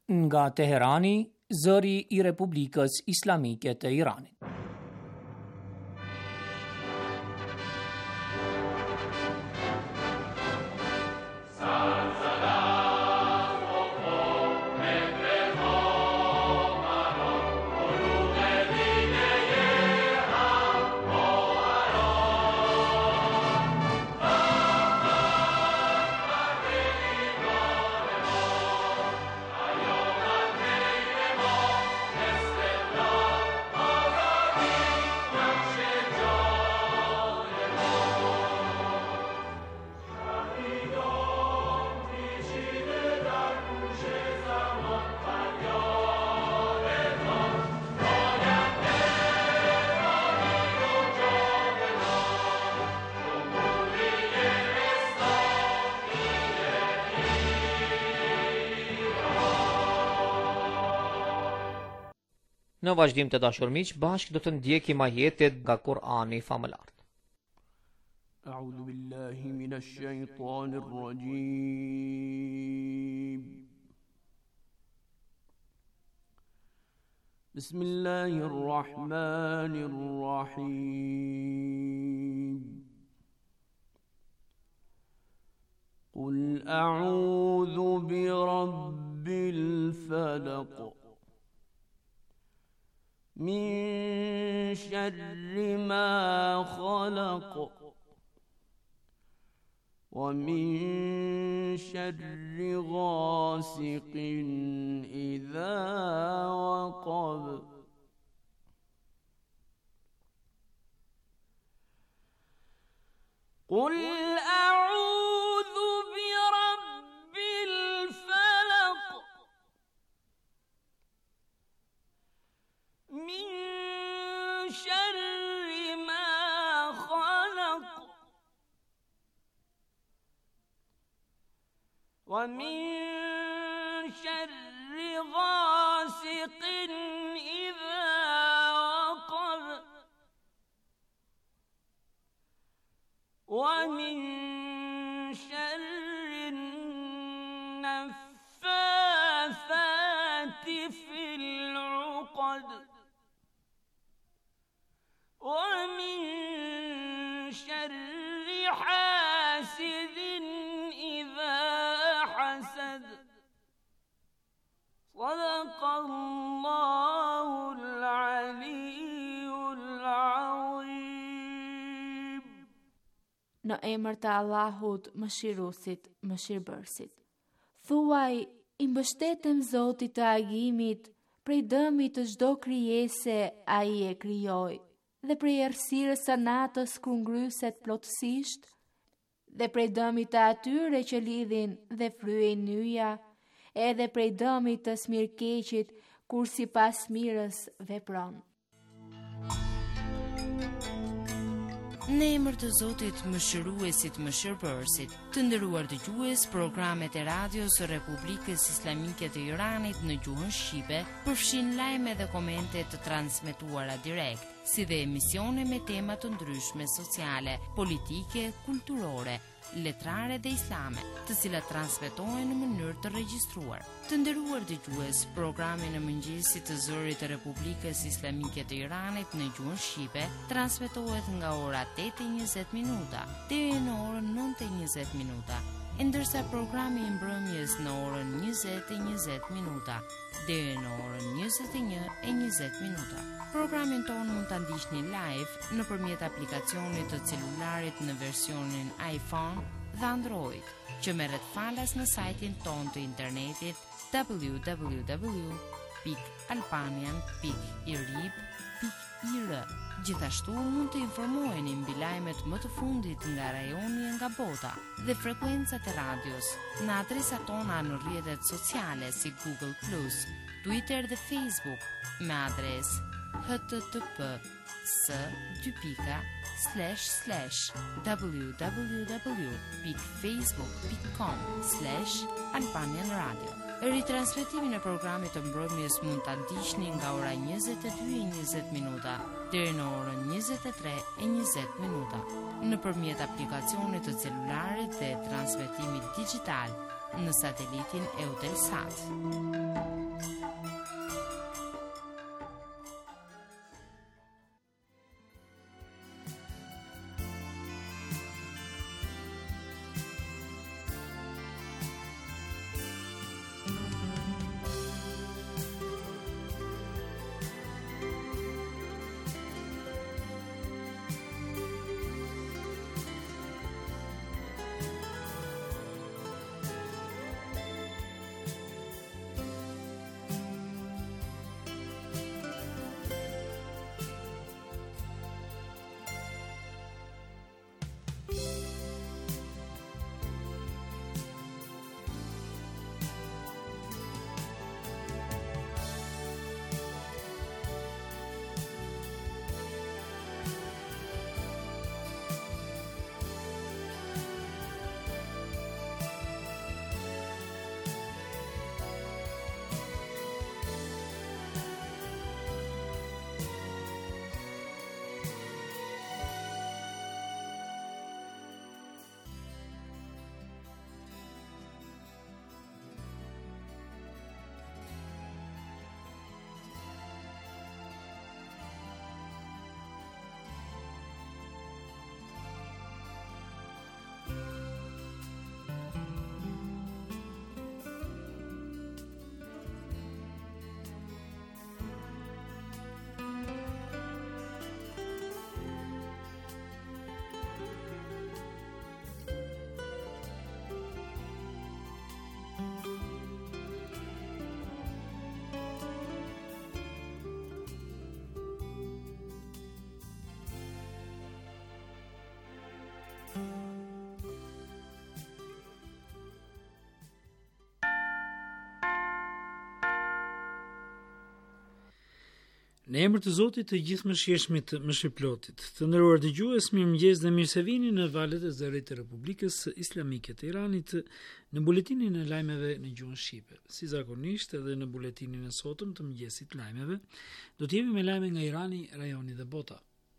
Nga Teherani, zëri I Republikës Islamike të Iranit. Në vazhdim të dashur miq, bashkë do të ndjekim ajetet nga Kur'ani famëlar. A'udhu billahi minash shaitanir rajim. Bismillahir rahmanir rahim. Qul a'udhu bi rabbil falaq. من شر ما خلق ومن شر غاسق إذا وقب قل أعوذ برب الفلق من شر ما خلق ومن شر غاسق إذا وقب ومن شر النفاثات في العقد ومن شر حاسد إذا حسد صدق الله العلي العظيم. Në emër të Allahut, Mëshiruesit, Mëshirbërësit. Thuaj, I mbështetem Zotit të agimit, prej dëmit të çdo krijese ai e krijoi, dhe prej errësirës së natës kur ngryset plotësisht, dhe prej dëmit të atyre që lidhin dhe fryejnë nyja, edhe prej dëmit të smirkeqit kur sipas mirës vepron. Në emër të Zotit, Mëshiruesit, Mëshirbërësit, të nderuar dëgjues, programet e radios së Republikës Islamike të Iranit në gjuhën shqipe përfshin lajme dhe komente të transmetuara direkt, si dhe emisione me tema të ndryshme sociale, politike, kulturore, letrare dhe islame, të cilat transmetohen në mënyrë të regjistruar. Të nderuar dëgjues, programi në mëngjesit të zërit të Republikës Islamike të Iranit në gjuhën shqipe transmetohet nga ora 8:20 deri në orën 9:20, ndërsa programi I mbrëmjes në orën 20:20 deri në orën 21:20. Programin tonë mund ta ndiqni live nëpërmjet aplikacionit të celularit në versionin iPhone dhe Android, që merret falas në sajtin tonë të internetit www.albanian.irib.ir. Gjithashtu mund të informoheni mbi lajmet më të fundit nga rajoni e nga bota dhe frekuencat e radios në adresat tona në rrjetet sociale si Google+, Twitter dhe Facebook me adresë https://www.facebook.com/albanianradio. Ritransmetimin e programit të mbrëmjes mund ta ndiqni nga ora 22:20 deri në orën 23:20 nëpërmjet aplikacionit të celularit dhe transmetimit digital në satelitin Eutelsat. Në emër të Zotit të gjithë mëshirshmit, mëshirëplotit, të nderuar dëgjues, mirëmëngjes dhe mirë se vini në valët e zërit të Republikës Islamike të Iranit në buletinin e lajmeve në gjuhën shqipe. Si zakonisht edhe në buletinin e sotëm të mëngjesit lajmeve, do të jemi me lajme nga Irani, rajoni dhe bota.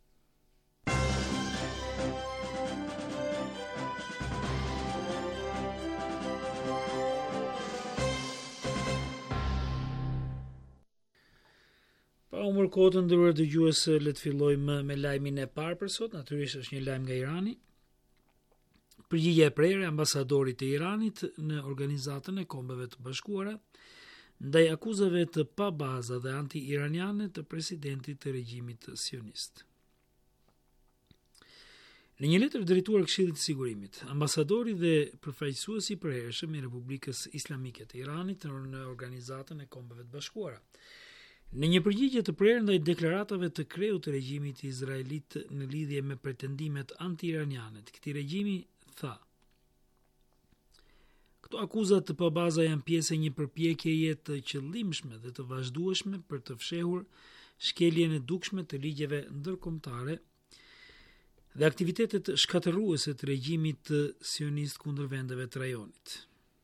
Pa humor kohë, nderuar dëgjues, le të fillojmë me lajmin e parë për sot. Natyrisht është një lajm nga Irani. Përgjigjja e prerë e ambasadorit të Iranit në Organizatën e Kombeve të Bashkuara ndaj akuzave të pabaza dhe anti-iraniane të presidentit të regjimit sionist. Në një letër drejtuar Këshillit të Sigurimit, ambasadori dhe përfaqësuesi i përhershëm i Republikës Islamike të Iranit në Organizatën e Kombeve të Bashkuara, në një përgjigje të prerë ndaj deklaratave të kreut të regjimit izraelit në lidhje me pretendimet anti-iraniane të këtij regjimi, tha: "Këto akuzat të pabaza janë pjesë e një përpjekjeje të qëllimshme dhe të vazhdueshme për të fshehur shkeljen e dukshme të ligjeve ndërkombëtare dhe aktivitetet shkatërruese të regjimit sionist kundër vendeve të rajonit."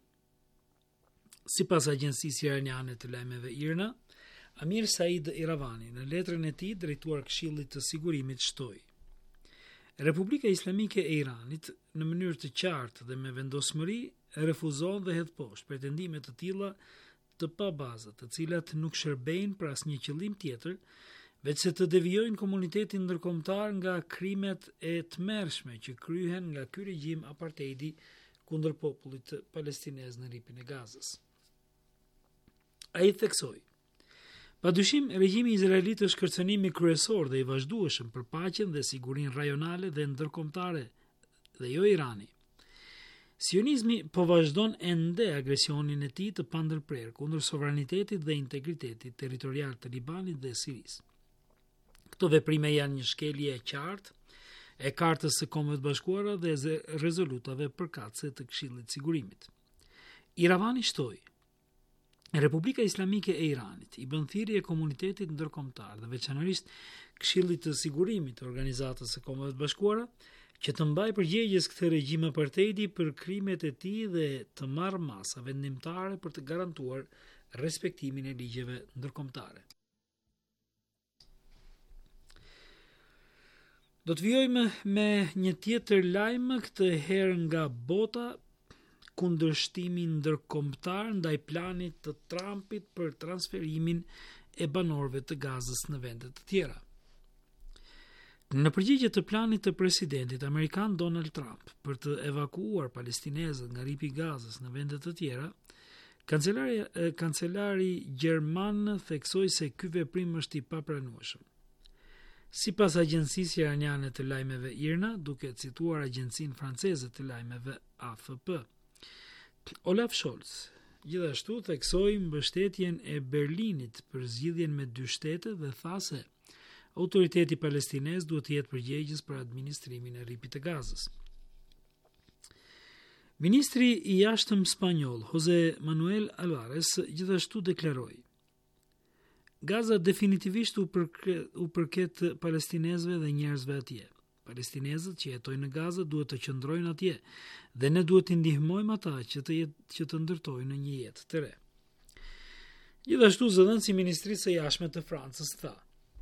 Sipas agjencisë iraniane të lajmeve IRNA, Amir Said Iravani, në letrën e tij drejtuar Këshillit të Sigurimit, shtoi: Republika Islamike e Iranit, në mënyrë të qartë dhe me vendosmëri, refuzon dhe hedh poshtë pretendime të tilla të pabaza, të cilat nuk shërbejnë për asnjë qëllim tjetër veçse të devijojnë komunitetin ndërkombëtar nga krimet e tmerrshme që kryhen nga ky regjim apartheidi kundër popullit palestinez në ripin e Gazës. Ai theksoi: Padyshim, regjimi izraelit është kërcënimi kryesor dhe i vazhdueshëm për paqen dhe sigurinë rajonale dhe ndërkombëtare, dhe jo Irani. Sionizmi po vazhdon ende agresionin e tij të pandërprer kundër sovranitetit dhe integritetit territorial të Libanit dhe Sirisë. Këto veprime janë një shkelje e qartë e Kartës së Kombeve të Bashkuara dhe rezolutave përkatëse të Këshillit të Sigurimit. Iravani shtoi: Republika Islamike e Iranit i bën thirrje komunitetit ndërkombëtar dhe veçanërisht Këshillit të Sigurimit të Organizatës së Kombeve të Bashkuara që të mbajë përgjegjës këtë regjim apartheidi për krimet e tij dhe të marrë masa vendimtare për të garantuar respektimin e ligjeve ndërkombëtare. Do të vijojmë me një tjetër lajm, këtë herë nga bota, kundërshtimin ndërkombëtar ndaj planit të Trumpit për transferimin e banorëve të Gazës në vende të tjera. Në përgjigje të planit të presidentit amerikan Donald Trump për të evakuuar palestinezët nga ripi i Gazës në vende të tjera, kancelari gjerman theksoi se ky veprim është i papranueshëm. Sipas agjencisë iraniane të lajmeve IRNA, duke cituar agjencinë franceze të lajmeve AFP, Olaf Scholz gjithashtu theksoi mbështetjen e Berlinit për zgjidhjen me 2 shtete dhe tha se autoriteti palestinez duhet të jetë përgjegjës për administrimin e ripit të Gazës. Ministri i jashtëm spanjoll José Manuel Álvarez gjithashtu deklaroi: Gaza definitivisht u përket palestinezëve dhe njerëzve atje. Palestinezët që jetojnë në Gazë duhet të qëndrojnë atje dhe ne duhet të ndihmojmë ata që të ndërtojnë një jetë të re. Gjithashtu zëdhënësi i Ministrisë së Jashtme të Francës tha: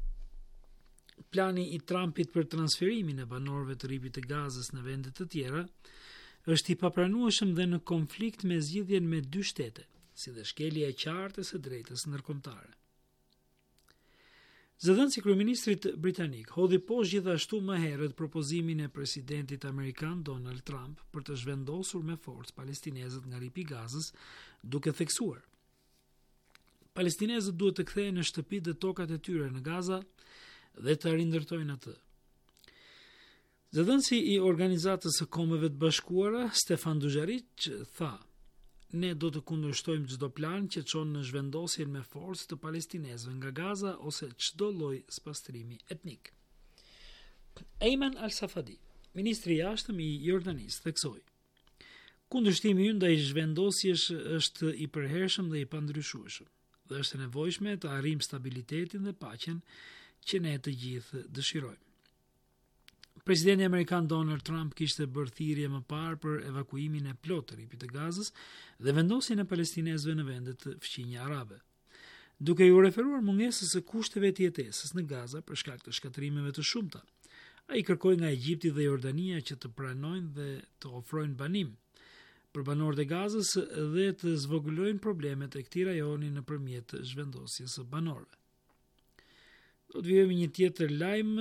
Plani i Trumpit për transferimin e banorëve të ripit të Gazës në vende të tjera është i papranueshëm dhe në konflikt me zgjidhjen me 2 shtete, si dhe shkelja e qartë së drejtës ndërkombëtare. Zëdhënësi i kryeministrit britanik hodhi poshtë gjithashtu më herët propozimin e presidentit amerikan Donald Trump për të zhvendosur me forcë palestinezët nga ripi i Gazës, duke theksuar: Palestinezët duhet të kthehen në shtëpitë dhe tokat e tyre në Gaza dhe të rindërtojnë atë. Zëdhënësi i Organizatës së Kombeve të Bashkuara, Stefan Dujarric, tha: Ne do të kundërshtojmë çdo plan që çon në zhvendosjen me forcë të palestinezëve nga Gaza ose çdo lloj spastrimi etnik. Ayman al-Safadi, ministri i jashtëm i Jordanisë, theksoi: Kundërshtimi ynë ndaj zhvendosjes është i përhershëm dhe i pandryshueshëm, dhe është e nevojshme të arrijmë stabilitetin dhe paqen që ne të gjithë dëshirojmë. Presidenti amerikan Donald Trump kishte bërë thirrje më parë për evakuimin e plotë të ripit të Gazës dhe vendosjen e palestinezëve në vendet të fqinja arabe. Duke ju referuar mungesës së kushteve të jetesës në Gaza për shkak të shkatërimeve të shumta, ai kërkoi nga Egjipti dhe Jordania që të pranojnë dhe të ofrojnë banim për banorët e Gazës dhe të zvogëlojnë problemet e këtij rajoni nëpërmjet zhvendosjes së banorëve. Do të vijmë një tjetër lajm,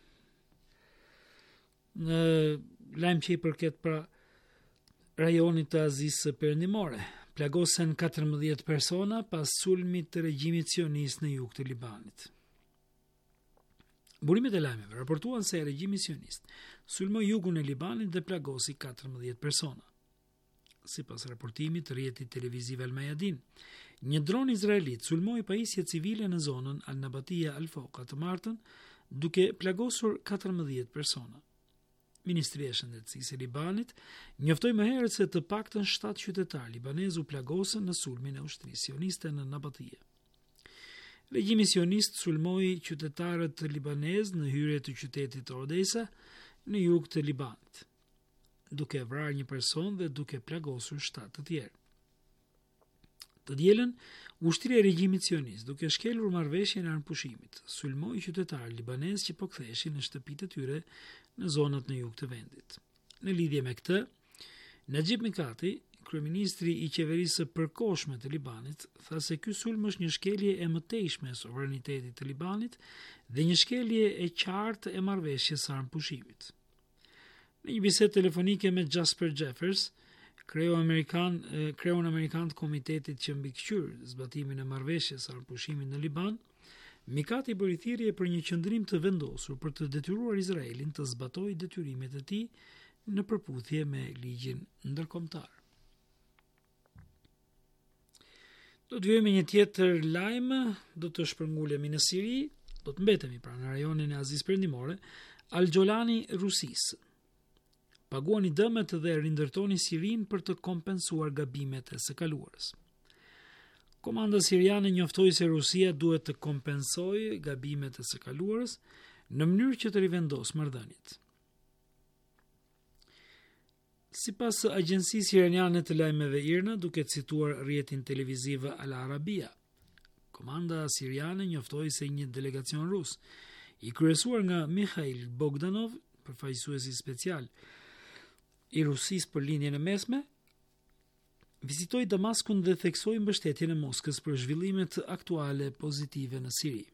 në lajm që i përket pra rajonit të Azisë së Perëndimore. Plagosen 14 persona pas sulmit të regjimit sionist në jug të Libanit. Burimet e lajmeve raportuan se regjimi sionist sulmoi jugun e Libanit dhe plagosi 14 persona. Sipas raportimit të rrjetit televiziv Al Mayadin, një dron izraelit sulmoi pajisje civile në zonën Al Nabatia Al Foqa të martën, duke plagosur 14 persona. Ministria e Shëndetësisë e Libanit njoftoi më herët se të paktën 7 qytetarë libanez u plagosën në sulmin e ushtrisë sioniste në Nabatie. Regjimi sionist sulmoi qytetarët libanez në hyrje të qytetit Odessa në jug të Libanit, duke vrarë një person dhe duke plagosur 7 të tjerë. Të dielën, ushtria e regjimit sionist, duke shkelur marrëveshjen e armëpushimit, sulmoi qytetarë libanez që po ktheheshin në shtëpitë e tyre në zonat në jug të vendit. Në lidhje me këtë, Najib Mikati, kryeministri i qeverisë së përkohshme të Libanit, tha se ky sulm është një shkelje e mëtejshme e sovranitetit të Libanit dhe një shkelje e qartë e marrëveshjes së armëpushimit. Në një bisedë telefonike me Jasper Jeffers, kreun amerikan të komitetit që mbikëqyr zbatimin e marrëveshjes së armëpushimit në Liban, Mikati bëri thirrje për një qëndrim të vendosur për të detyruar Izraelin të zbatojë detyrimet e tij në përputhje me ligjin ndërkombëtar. Do të vijmë një tjetër lajm, do të shpërngulemi në Siri, do të mbetemi pra në rajonin e Azisë Perëndimore. Al-Jolani Rusisë: Paguani dëmet dhe rindërtoni Sirin për të kompensuar gabimet e së kaluarës. Komanda siriane njoftoi se Rusia duhet të kompensojë gabimet e së kaluarës në mënyrë që të rivendosë marrëdhëniet. Sipas agjencisë iraniane të lajmeve IRNA, duke cituar rrjetin televiziv Al Arabia, komanda siriane njoftoi se një delegacion rus, i kryesuar nga Mikhail Bogdanov, përfaqësuesi special i Rusisë për lindjen e mesme, vizitoi Damaskun dhe theksoi mbështetjen e Moskës për zhvillimet aktuale pozitive në Siri.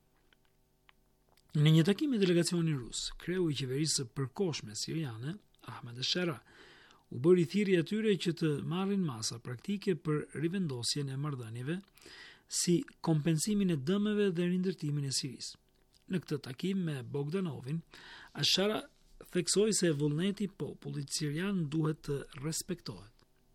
Në një takim me delegacionin rus, kreu i qeverisë së përkohshme siriane, Ahmed Shera, u bëri thirrje atyre që të marrin masa praktike për rivendosjen e marrëdhënieve, si kompensimin e dëmeve dhe rindërtimin e Sirisë. Në këtë takim me Bogdanovin, Ashara theksoi se vullneti i popullit sirian duhet të respektohet.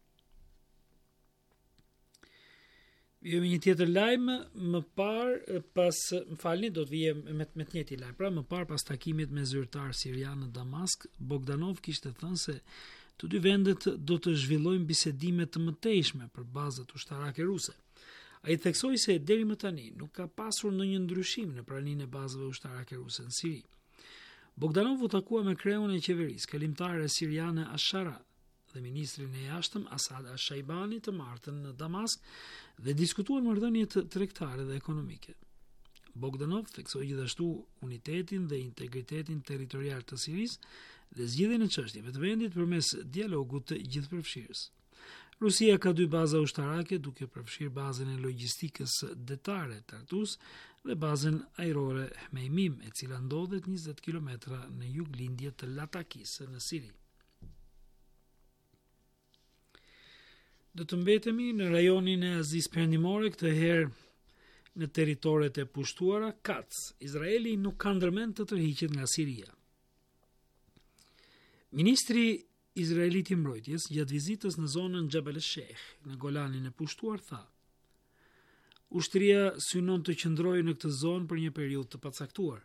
Vijemi një tjetër lajm më parë do të vijem me të njëjtin lajm. Pra më parë pas takimit me zyrtar sirian në Damask, Bogdanov kishte thënë se të dy vendet do të zhvillojnë bisedime të mëtejshme për bazat ushtarake ruse. Ai theksoi se deri më tani nuk ka pasur ndonjë ndryshim në praninë e bazave ushtarake ruse në Siri. Bogdanov u takua me kreun e qeverisë kalimtare siriane Ashara dhe ministrin e jashtëm Asad Al-Shaibani të martën në Damask dhe diskutuan marrëdhëniet tregtare dhe ekonomike. Bogdanov theksoi gjithashtu unitetin dhe integritetin territorial të Sirisë dhe zgjidhjen e çështjeve të vendit përmes dialogut të gjithëpërfshirës. Rusia ka 2 baza ushtarake, duke përfshirë bazën e logjistikës detare Tartus dhe bazën ajrore Hmeimim, e cila ndodhet 20 km në juglindje të Latakisë në Siri. Do të mbetemi në rajonin e Azisë Perëndimore, këtë herë në territoret e pushtuara Kats. Izraeli nuk ka ndërmend të tërhiqet nga Siria. Ministri Izraelit i mbrojtjes gjatë vizitës në zonën Jabal el-Sheikh në Golanin e pushtuar tha: ushtria synon të qëndrojë në këtë zonë për një periudhë të pacaktuar.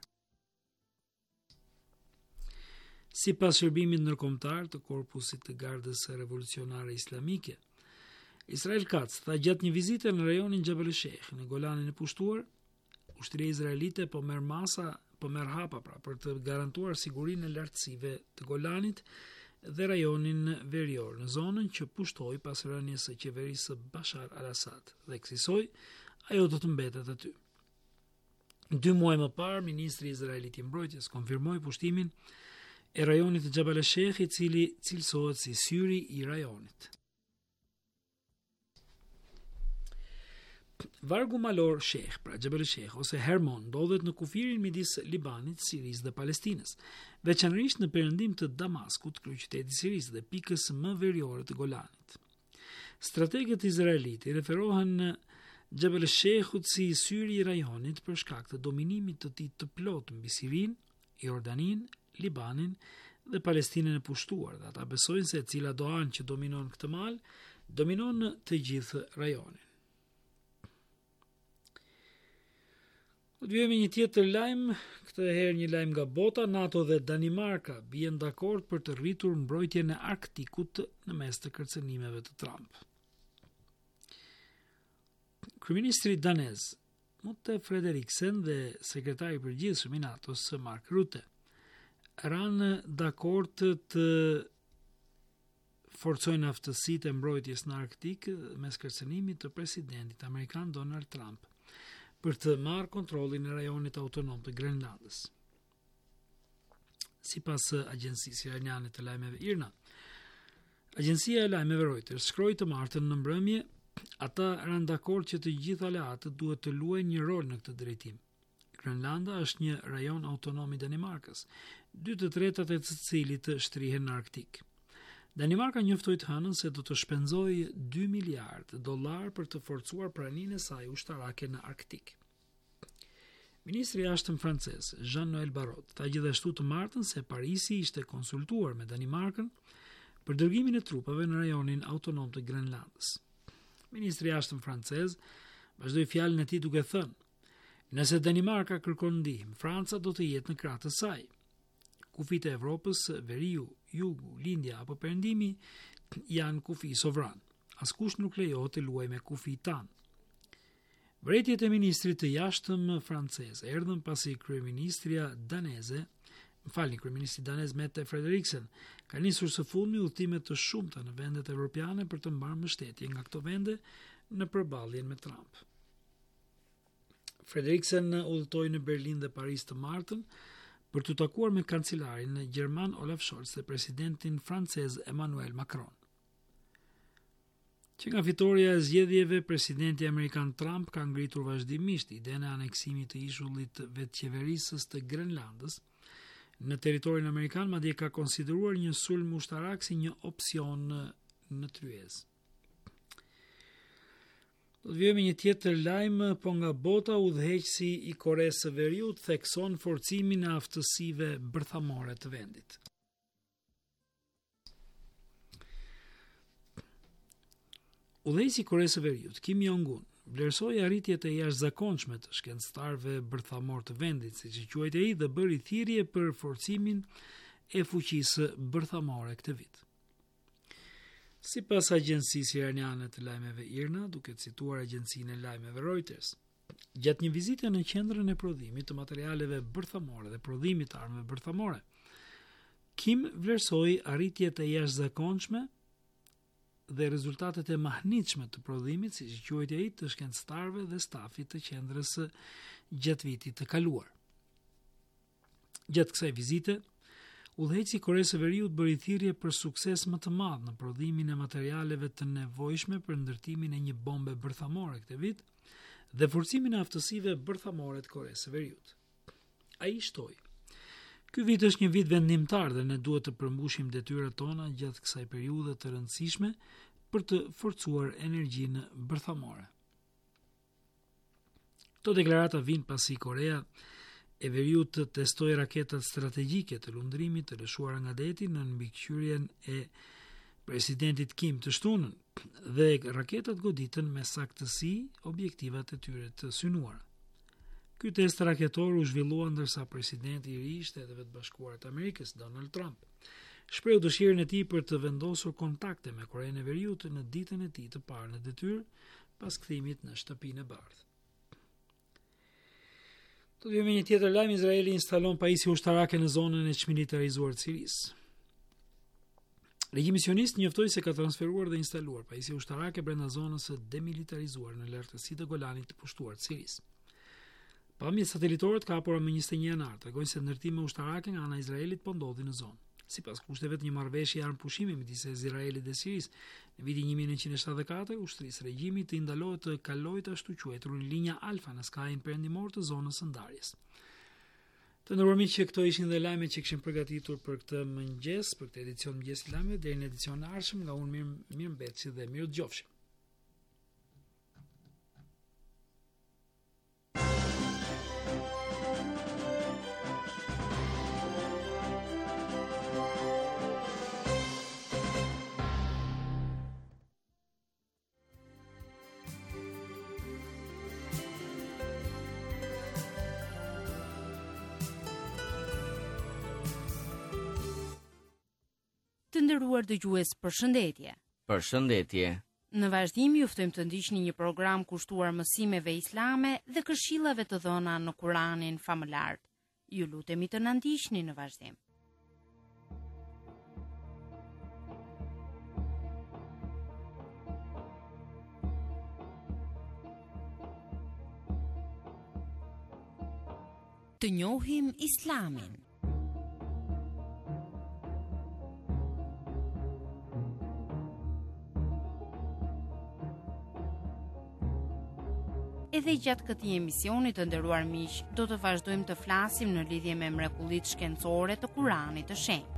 Sipas shërbimit ndërkombëtar të Korpusit të Gardës Revolucionare Islamike, Israel Katz tha gjatë një vizite në rajonin Jabal el-Sheikh në Golanin e pushtuar, ushtria izraelite po merr hapa për të garantuar sigurinë e lartësive të Golanit dhe rajonin verior në zonën që pushtoi pas rënies së qeverisë së Bashar al-Assad dhe kësaj ajo do të mbetet aty. 2 muaj më parë, ministri izraelit i mbrojtjes konfirmoi pushtimin e rajonit të Jabal el-Sheikh, i cili cilësohet si syri i rajonit. Vargu malor Sheikh, pra Jabal el-Sheikh ose Hermon, ndodhet në kufirin midis Libanit, Sirisë dhe Palestinës, veçanërisht në perëndim të Damaskut, kryeqytetit i Sirisë dhe pikës më veriore të Golanit. Strategët izraelitë i referohen në Jabal el-Sheikhut si syri i rajonit për shkak të dominimit të tij të plotë mbi Sirinë, Jordaninë, Libanin dhe Palestinën e pushtuar, dhe ata besojnë se cila do anë që dominon këtë mal, dominon të gjithë rajonin. Do të vijemi një tjetër lajm, këtë herë një lajm nga bota. NATO dhe Danimarka bien dakord për të rritur mbrojtjen e Arktikut në mes të kërcënimeve të Trump. Kryeministri danez Mette Frederiksen dhe sekretari i përgjithshëm i NATO-s Mark Rutte ranë dakord të forcojnë aftësitë e mbrojtjes në Arktik mes kërcënimit të presidentit amerikan Donald Trump për të marrë kontrollin e rajonit autonom të Grenlandës. Sipas agjencisë iraniane të lajmeve IRNA, agjencia e lajmeve Reuters shkroi të martën në mbrëmje, ata ranë dakord që të gjithë aleatët duhet të luajnë një rol në këtë drejtim. Grenlanda është një rajon autonom i Danimarkës, 2/3 e të cilit shtrihen në Arktik. Danimarka njoftoi të hënën se do të shpenzojë $2 miliard për të forcuar praninë e saj ushtarake në Arktik. Ministri i jashtëm francez Jean-Noël Barrot tha gjithashtu të martën se Parisi ishte konsultuar me Danimarkën për dërgimin e trupave në rajonin autonom të Grenlandës. Ministri i jashtëm francez vazhdoi fjalën e tij duke thënë: "Nëse Danimarka kërkon ndihmë, Franca do të jetë në krah të saj. Kufit e Evropës, veriu, jugu, lindja apo perëndimi janë kufi sovran. Askush nuk lejohet të luajë me kufi tan." Vërejtjet e ministrit të jashtëm francez erdhën pasi kryeministri danez Mette Frederiksen ka nisur së fundmi udhëtime të shumta në vendet evropiane për të marrë mbështetje nga këto vende në përballjen me Trump. Frederiksen udhëtoi në Berlin dhe Paris të martën për të takuar me kancelarin gjerman Olaf Scholz dhe presidentin francez Emmanuel Macron. Që nga fitoria e zgjedhjeve, presidenti amerikan Trump ka ngritur vazhdimisht idenë e aneksimit të ishullit vetëqeverisës të Grenlandës në territorin amerikan, madje ka konsideruar një sulm ushtarak si një opsion në tryezë. Do të vijmë një tjetër lajm, po nga bota. Udhëheqësi i Koresë së Veriut thekson forcimin e aftësive bërthamore të vendit. Udhëheqësi i Koresë së Veriut, Kim Jong-un, vlerësoi arritjet e jashtëzakonshme të shkencëtarëve bërthamor të vendit, siç i quajti ai, dhe bëri thirrje për forcimin e fuqisë bërthamore këtë vit. Sipas agjencisë iraniane të lajmeve IRNA, duke cituar agjencinë e lajmeve Reuters, gjatë një vizite në qendrën e prodhimit të materialeve bërthamore dhe prodhimit të armëve bërthamore, Kim vlerësoi arritjet e jashtëzakonshme dhe rezultatet e mahnitshme të prodhimit, siç i quajti ai, të shkencëtarëve dhe stafit të qendrës gjatë vitit të kaluar. Gjatë kësaj vizite, udhëheqësi i Koresë së Veriut bëri thirrje për sukses më të madh në prodhimin e materialeve të nevojshme për ndërtimin e një bombe bërthamore këtë vit dhe forcimin e aftësive bërthamore të Koresë së Veriut. Ai shtoi: "Ky vit është një vit vendimtar dhe ne duhet të përmbushim detyrat tona gjatë kësaj periudhe të rëndësishme për të forcuar energjinë bërthamore." Këto deklarata vijnë pasi Korea e Veriut të testoi raketat strategjike të lundrimit të lëshuara nga deti në mbikëqyrjen e presidentit Kim të shtunën dhe raketat goditën me saktësi objektivat e tyre të synuara. Ky test raketor u zhvillua ndërsa presidenti i ri i Shteteve të Bashkuara të Amerikës, Donald Trump, shprehu dëshirën e tij për të vendosur kontakte me Korenë e Veriut në ditën e tij të parë në detyrë pas kthimit në Shtëpinë e Bardhë. Do të vijmë një tjetër lajm. Izraeli instalon pajisje ushtarake në zonën e çmilitarizuar të Sirisë. Regjimi sionist njoftoi se ka transferuar dhe instaluar pajisje ushtarake brenda zonës së demilitarizuar në lartësitë e Golanit të pushtuar të Sirisë. Pamjet satelitore të kapura më 21 janar tregojnë se ndërtime ushtarake nga ana e Izraelit po ndodhin në zonë. Sipas kushteve të një marrëveshje armëpushimi midis Izraelit dhe Sirisë, në vitin 1974, ushtrisë regjimit të ndalohet të kalojë ashtu quajturin linja Alfa në skajin perëndimor të zonës së ndarjes. Të nderuar miq, që këto ishin dhe lajmet që kishim përgatitur për këtë mëngjes, për këtë edicion mëngjesit lajmeve, deri në edicionin e ardhshëm, nga unë mirëmbëjtje dhe mirëdëgjofshim. Të nderuar dëgjues, përshëndetje. Përshëndetje. Në vazhdim ju ftojmë të ndiqni një program kushtuar mësimeve islame dhe këshillave të dhëna në Kuranin famëlar. Ju lutemi të na ndiqni në vazhdim. Të njohim Islamin. Edhe gjatë këtij emisioni, të nderuar miq, do të vazhdojmë të flasim në lidhje me mrekullitë shkencore të Kuranit të Shenjtë.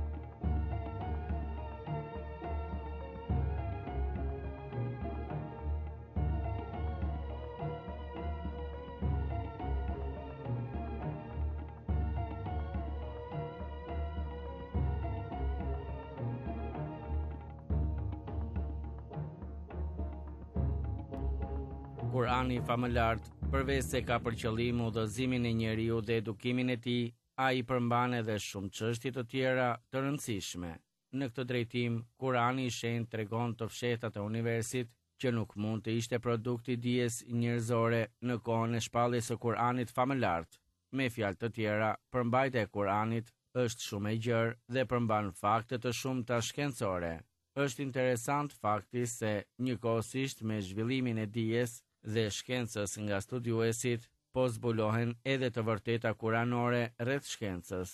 Kurani famëlar, përveç se ka për qëllim udhëzimin e njeriu dhe edukimin e tij, ai përmban edhe shumë çështje të tjera të rëndësishme. Në këtë drejtim, Kurani i Shenjtë tregon të fshehtat e universit që nuk mund të ishte produkt i dijes njerëzore në kohën e shpalljes së Kuranit famëlar. Me fjalë të tjera, përmbajtja e Kuranit është shumë e gjerë dhe përmban fakte të shumta shkencore. Është interesant fakti se njëkohësisht me zhvillimin e dijes dhe shkencës nga studiuesit, po zbulohen edhe të vërteta kuranore rreth shkencës.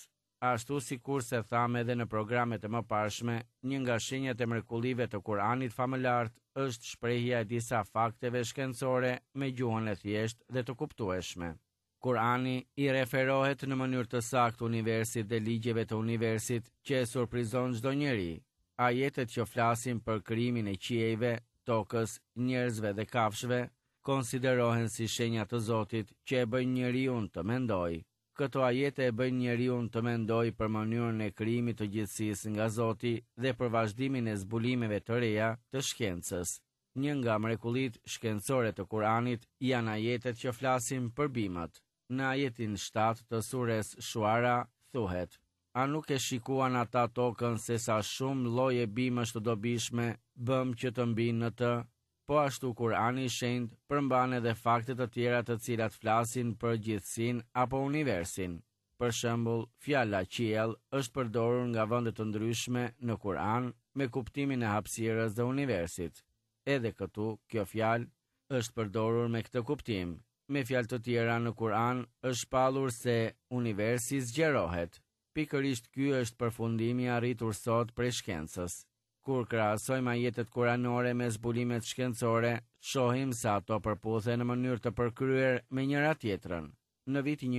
Ashtu sikur se thamë edhe në programet e mëparshme, një nga shenjat e mrekullive të Kuranit famëlart është shprehja e disa fakteve shkencore me gjuhën e thjeshtë dhe të kuptueshme. Kurani i referohet në mënyrë të saktë universit dhe ligjeve të universit që e surprizon çdo njeri. Ajetet që flasin për krijimin e qiejve, tokës, njerëzve dhe kafshëve konsiderohen si shenja të Zotit që e bëjnë njeriu të mendojë. Këto ajete e bëjnë njeriu të mendojë për mënyrën e krijimit të gjithësisë nga Zoti dhe për vazhdimin e zbulimeve të reja të shkencës. Një nga mrekullitë shkencore të Kuranit janë ajetet që flasin për bimët. Në ajetin 7 të sures Shuara thuhet: A nuk e shikuan ata tokën se sa shumë lloje bimësh të dobishme bëm që të mbinë në të? Po ashtu Kurani i Shenjtë përmban edhe fakte të tjera të cilat flasin për gjithësinë apo universin. Për shembull, fjala qiell është përdorur nga vende të ndryshme në Kur'an me kuptimin e hapësirës dhe universit. Edhe këtu, kjo fjalë është përdorur me këtë kuptim. Me fjalë të tjera në Kur'an është shpallur se universi zgjerohet. Pikërisht ky është përfundimi i arritur sot prej shkencës. Kur krahasojmë ajetet kuranore me zbulimet shkencore, shohim se ato përputhen në mënyrë të përkryer me njëra tjetrën. Në vitin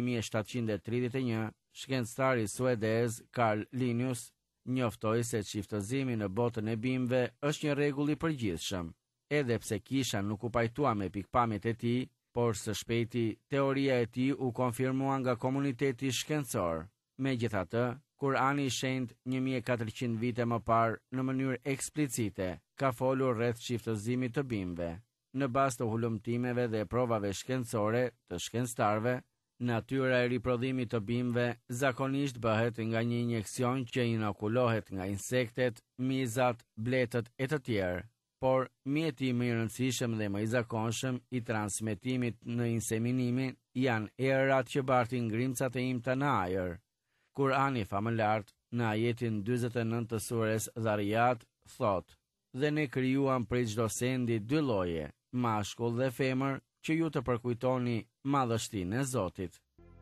1731, shkencëtari suedez Carl Linnaeus njoftoi se çiftëzimi në botën e bimëve është një rregull i përgjithshëm. Edhe pse kisha nuk u pajtua me pikpamjet e tij, por së shpejti teoria e tij u konfirmua nga komuniteti shkencor. Megjithatë, Kurani i Shenjtë 1400 vite më parë në mënyrë eksplicite ka folur rreth çiftëzimit të bimëve. Në bazë të hulumtimeve dhe provave shkencore të shkencëtarëve, natyra e riprodhimit të bimëve zakonisht bëhet nga një injeksion që inokulohet nga insektet, mizat, bletët e të tjerë. Por mjeti më i rëndësishëm dhe më i zakonshëm i transmetimit në inseminimin janë errat që bartin ngrimcat e imta në ajër. Kurani famëlart në ajetin 49 të sures Dhariyat thot: Dhe ne krijuam prej çdo sendi dy lloje, mashkull dhe femër, që ju të përkujtoni madhështinë e Zotit.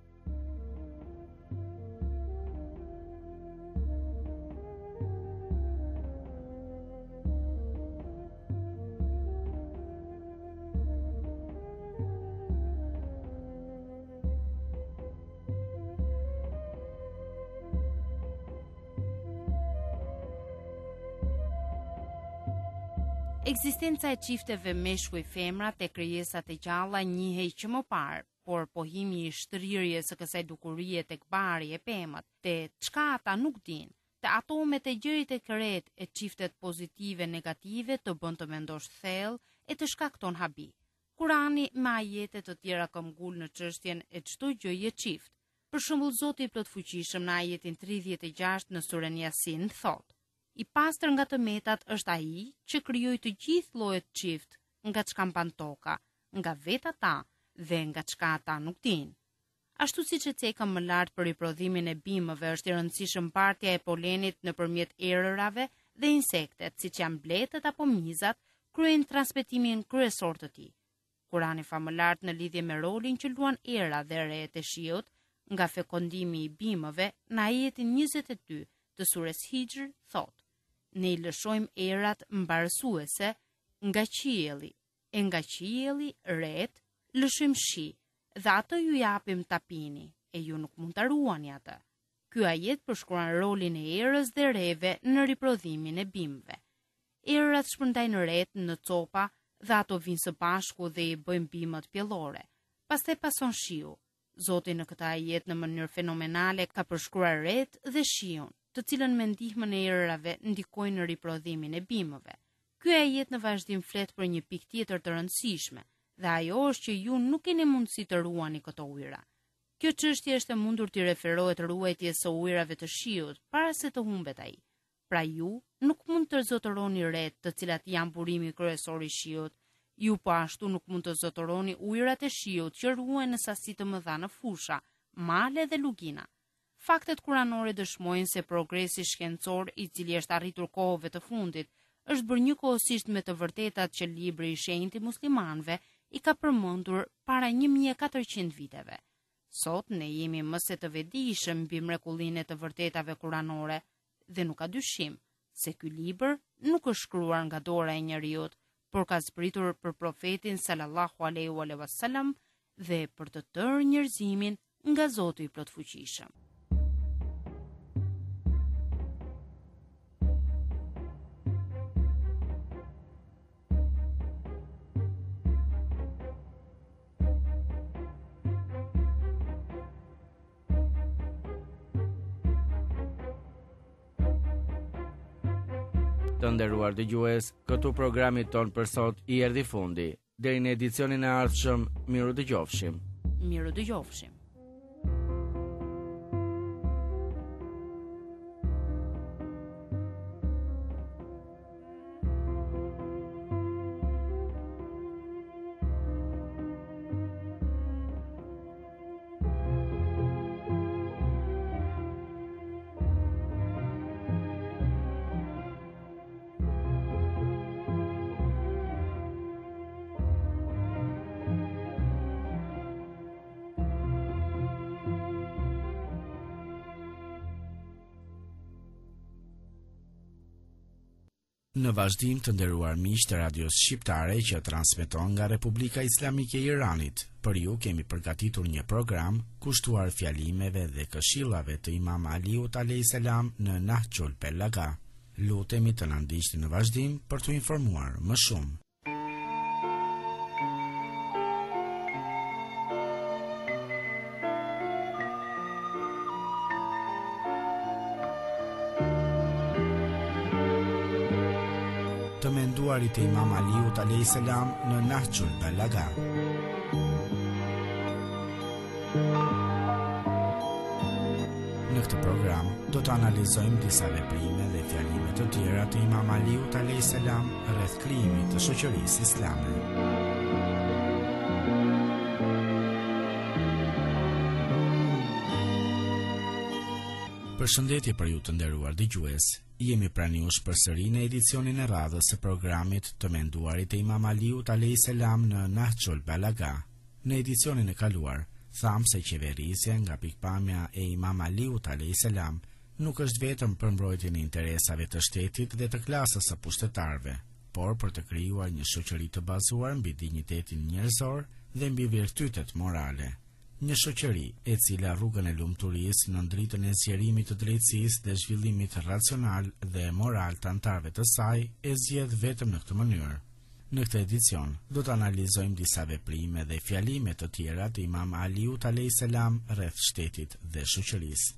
Ekzistenca e çifteve meshkuj-femra te krijesat e gjalla njihej që më parë, por pohimi i shtrirjes së kësaj dukurie tek bari e pemët, te çka ata nuk dinë, te atomet e gjërit e kret e çiftet pozitive negative të bën të mendosh thellë e të shkakton habi. Kurani me ajete të tjera këmbgul në çështjen e çdo gjëje çift. Për shembull, Zoti i plotfuqishëm në ajetin 36 në surën Yasin thotë: I pastër nga të metat është ai që krijoi të gjithë llojet çift, nga çka mban toka, nga vetë ata dhe nga çka ata nuk dinë. Ashtu siç e cekëm më lart për riprodhimin e bimëve, është i rëndësishëm bartja e polenit nëpërmjet erërave dhe insektet, siç janë bletët apo mizat, kryejnë transmetimin kryesor të tij. Kurani famëlart në lidhje me rolin që luan era dhe rejet e shiut nga fekondimi i bimëve në ajetin 22 të sures Hijr thotë: Ne i lëshojmë erat mbarësuese nga qielli, e nga qielli ret lëshojmë shi, dhe ato ju japim ta pini, e ju nuk mund ta ruani atë. Ky ajet përshkruan rolin e erës dhe reve në riprodhimin e bimëve. Erat shpërndajnë ret në copa dhe ato vinë së bashku dhe i bëjnë bimët pjellore. Pastaj pason shiu. Zoti në këtë ajet në mënyrë fenomenale ka përshkruar ret dhe shiun, të cilën me ndihmën e erërave ndikojnë në riprodhimin e bimëve. Ky ajet në vazhdim flet për një pikë tjetër të rëndësishme, dhe ajo është që ju nuk keni mundësi të ruani këto ujëra. Kjo çështje është e mundur të referohet ruajtjes së ujërave të shiut para se të humbet ai. Pra ju nuk mund të zotëroni ret, të cilat janë burimi kryesor i shiut. Ju po ashtu nuk mund të zotëroni ujërat e shiut që ruhen në sasi të mëdha në fusha, male dhe lugina. Faktet kuranore dëshmojnë se progresi shkencor i cili është arritur kohëve të fundit është bërë njëkohësisht me të vërtetat që libri i shenjtë i muslimanëve i ka përmendur para 1400 viteve. Sot ne jemi më se të vetëdijshëm mbi mrekullinë e të vërtetave kuranore dhe nuk ka dyshim se ky libër nuk është shkruar nga dora e njeriut, por ka zbritur për profetin sallallahu alaihi wasallam dhe për të tërë njerëzimin nga Zoti i plotfuqishëm. Të nderuar dëgjues, këtu programi ton për sot i erdhi fundi. Deri në edicionin e ardhshëm, miru dëgjofshim. Miru dëgjofshim. Në vazhdim të nderuar miq të radios shqiptare që transmeton nga Republika Islamike e Iranit, për ju kemi përgatitur një program kushtuar fjalimeve dhe këshillave të Imam Aliut alayhis salam në Nahjul Balaga. Lutemi të na ndiqni në vazhdim për t'u informuar më shumë. Të menduarit e Imam Aliut alayhis salam në Nahjul Balaga. Në këtë program do të analizojmë disa veprime dhe fjalime të tjera të Imam Aliut alayhis salam rreth krijimit të shoqërisë islame. Përshëndetje për ju të nderuar dëgjues. Jemi pranë jush përsëri në edicionin e radhës së programit Të menduarit e Imam Aliut alayhis salam në Nahjul Balaga. Në edicionin e kaluar, tham se qeverisja nga pikpamja e Imam Aliut alayhis salam nuk është vetëm për mbrojtjen e interesave të shtetit dhe të klasës së pushtetarëve, por për të krijuar një shoqëri të bazuar mbi dinjitetin njerëzor dhe mbi virtytet morale. Një shoqëri e cila rrugën e lumturisë në dritën e zgjerimit të drejtësisë dhe zhvillimit racional dhe moral të anëtarëve të saj e zgjedh vetëm në këtë mënyrë. Në këtë edicion do të analizojmë disa veprime dhe fjalime të tjera të Imam Aliut alayhis salam rreth shtetit dhe shoqërisë.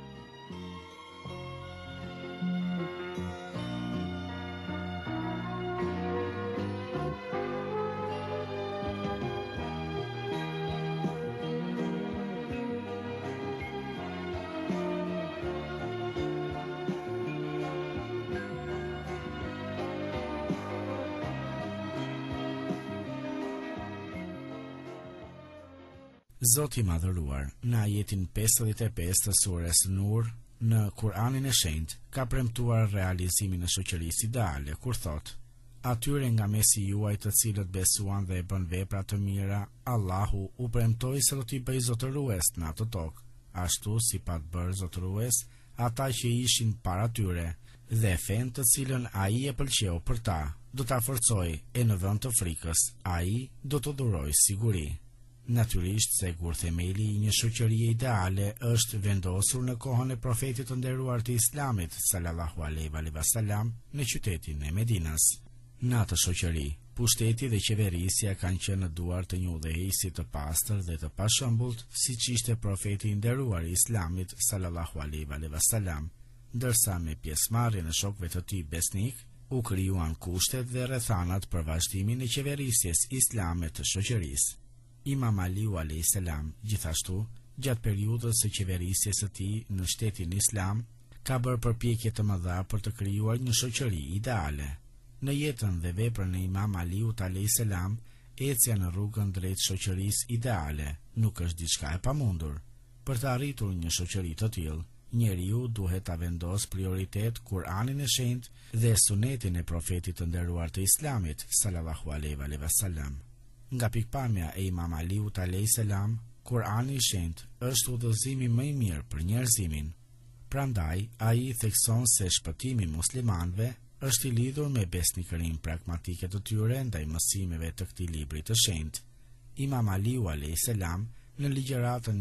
Zoti i madhëruar, në ajetin 55 të surës Nur, në Kur'anin e Shenjtë, ka premtuar realizimin e shoqërisë ideale, kur thotë: atyre nga mesi juaj të cilët besuan dhe e bën vepra të mira, Allahu u premtoi se do t'i bëjë zotërues në atë tokë, ashtu si pa të bërë zotërues ata që ishin para tyre, dhe fen të cilën ai e pëlqeu për ta, do ta forcojë, e në vend të frikës, ai do të dhurojë siguri. Natyrisht se kur themeli i një shoqërie ideale është vendosur në kohën e profetit të nderuar të Islamit sallallahu alaihi wasallam në qytetin e Medinas. Në atë shoqëri, pushteti dhe qeverisja kanë qenë në duar të një udhëheqësi të pastër dhe të pashëmbullt, siç ishte profeti i nderuar i Islamit sallallahu alaihi wasallam, ndërsa me pjesëmarrjen e shokëve të tij besnik u krijuan kushtet dhe rrethanat për vazhdimin e qeverisjes islame të shoqërisë. Imam Aliu alayhis salam, gjithashtu, gjatë periudhës së qeverisjes së tij në shtetin islam, ka bërë përpjekje të mëdha për të krijuar një shoqëri ideale. Në jetën dhe veprën e Imam Aliut alayhis salam, ecja në rrugën drejt shoqërisë ideale nuk është diçka e pamundur. Për të arritur një shoqëri të tillë, njeriu duhet ta vendosë prioritet Kur'anin e Shenjtë dhe sunetin e profetit të nderuar të Islamit sallallahu alaihi wasallam. Nga pikpamja e Imam Aliut alayhis salam, Kurani i Shenjtë është udhëzimi më i mirë për njerëzimin. Prandaj, ai thekson se shpëtimi i muslimanëve është i lidhur me besnikërinë pragmatike të tyre ndaj mësimeve të këtij libri të shenjtë. Imam Aliu a.s. në ligjëratën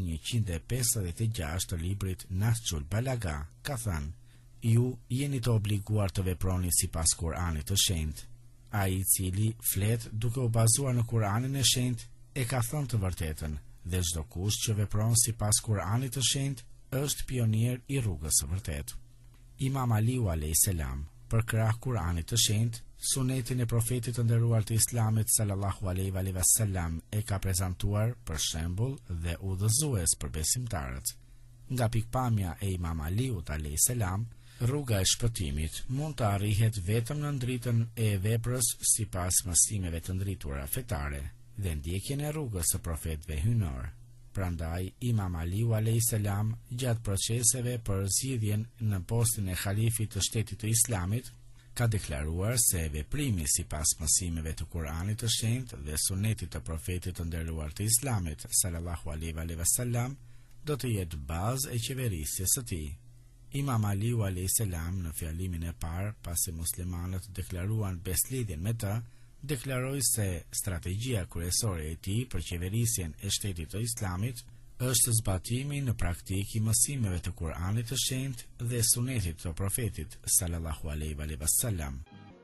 156 të librit Nahjul Balaga ka thënë: "Ju jeni të obliguar të veproni sipas Kuranit të shenjtë. Ai i cili flet duke u bazuar në Kuranin e shenjtë e ka thënë të vërtetën, dhe çdo kush që vepron sipas Kuranit të shenjtë është pionier i rrugës së vërtetë." Imam Aliu a.s. për krah Kuranit të shenjtë, sunetin e profetit të nderuar të Islamit sallallahu alaihi wasallam e ka prezantuar për shembull dhe udhëzues për besimtarët. Nga pikpamja e Imam Aliut a.s., rruga e shpëtimit mund të arrihet vetëm në ndritën e veprës sipas mësimeve të ndritura fetare dhe ndjekjen e rrugës së profetëve hynor. Prandaj, Imam Aliu a.s. gjatë proceseve për zgjidhjen në postin e halifit të shtetit të Islamit, ka deklaruar se veprimi sipas mësimeve të Kuranit të shenjtë dhe sunetit të profetit të nderuar të Islamit sallallahu alaihi wasallam do të jetë bazë e qeverisjes së tij. Imam Aliu a.s. në fjalimin e parë, pasi muslimanët deklaruan beslidhjen me të, deklaroi se strategjia kryesore e tij për qeverisjen e shtetit të Islamit është zbatimi në praktikë i mësimeve të Kuranit të shenjtë dhe sunetit të profetit sallallahu alaihi wasallam.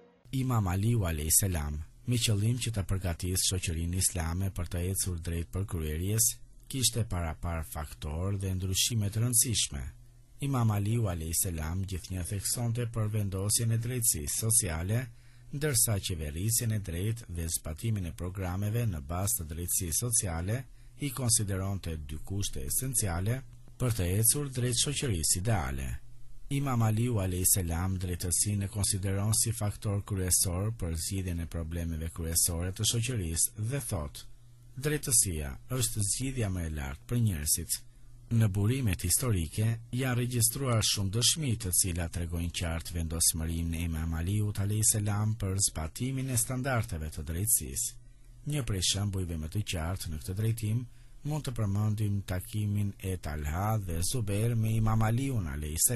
Imam Aliu a.s. me qëllim që të përgatisë shoqërinë islame për të ecur drejt përkryerjes, kishte parapar faktorë dhe ndryshime të rëndësishme. Imam Aliu a.s. gjithnjë theksonte për vendosjen e drejtësisë sociale, ndërsa qeverisjen e drejtë dhe zbatimin e programeve në bazë të drejtësisë sociale i konsideronte dy kushte esenciale për të ecur drejt shoqërisë ideale. Imam Aliu a.s. drejtësinë e konsideron si faktor kryesor për zgjidhjen e problemeve kryesore të shoqërisë dhe thotë: "Drejtësia është zgjidhja më e lartë për njerëzit." Në burimet historike janë regjistruar shumë dëshmi të cilat tregojnë qartë vendosmërinë e Imam Aliut a.s. për zbatimin e standardeve të drejtësisë. Një prej shembujve më të qartë në këtë drejtim mund të përmendim takimin e Talha dhe Zubair me Imam Aliun a.s.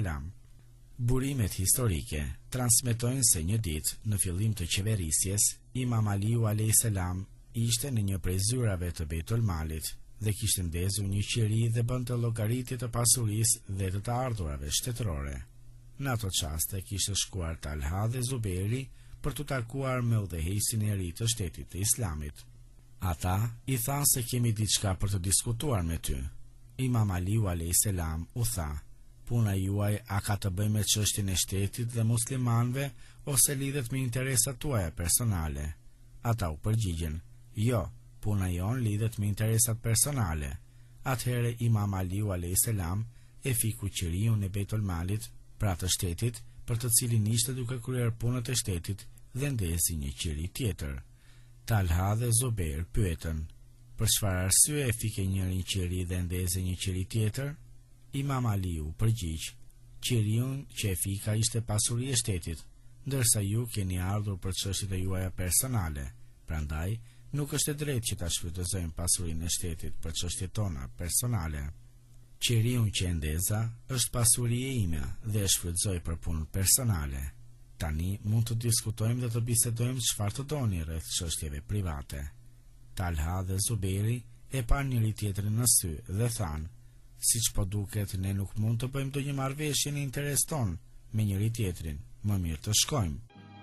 Burimet historike transmetojnë se një ditë në fillim të qeverisjes, Imam Aliu a.s. ishte në një prej zyrave të Beitul Malit dhe kishte ndezur një qiri dhe bënte llogaritje të pasurisë dhe të ardhurave shtetërore. Në ato çaste kishte shkuar Talha dhe Zubairi për të takuar me udhëheqësin e ri të shtetit të Islamit. Ata i thanë se kemi diçka për të diskutuar me ty. Imam Aliu a.s. u tha: "Puna juaj a ka të bëjë me çështjen e shtetit dhe muslimanëve ose lidhet me interesat tuaja personale?" Ata u përgjigjen: "Jo, puna jon lidhet me interesat personale." Atëherë Imam Aliu a.s. e fiku qiriun e Beitul Malit, pra të shtetit, për të cilin ishte duke kryer punët e shtetit dhe ndezi një qiri tjetër. Talha dhe Zubair pyetën: "Për çfarë arsye e fike njëri qiri dhe ndeze një qiri tjetër?" Imam Aliu përgjigj: "Qiriun që e fika ishte pasuri e shtetit, ndërsa ju keni ardhur për çështjet e juaja personale, prandaj nuk është e drejtë që ta shfrytëzojmë pasurinë e shtetit për çështjet tona personale. Qiriun që e ndeza është pasuria ime dhe e shfrytëzoj për punën personale. Tani mund të diskutojmë dhe të bisedojmë çfarë të doni rreth çështjeve private." Talha dhe Zubairi e pan njëri tjetrin në sy dhe thanë: "Siç po duket, ne nuk mund të bëjmë ndonjë marrëveshje në interes ton me njëri tjetrin, më mirë të shkojmë."